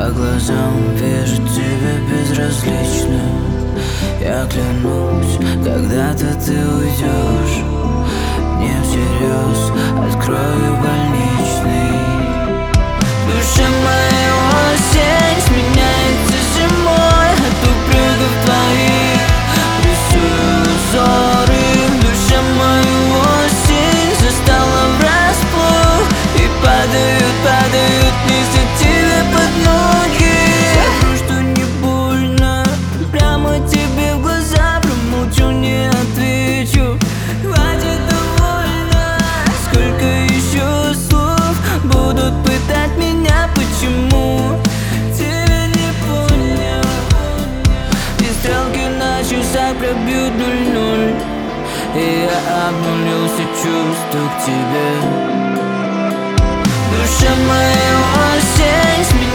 По глазам вижу тебя безразличным. Я клянусь, когда-то ты уйдешь. Не всерьез открою больничный. Душа моя, осень сменяется зимой от упреков твоих. Рисую узоры. Душа моя, осень застала врасплох. И падают вниз от тебя под ноги. Скажу, что не больно, прямо тебе в глаза. Промолчу, не отвечу. Хватит, довольно. Сколько еще слов будут пытать меня? Почему тебя не понял? И стрелки на часах пробьют 00. И я обнулил все чувства к тебе. Душа моя, осень.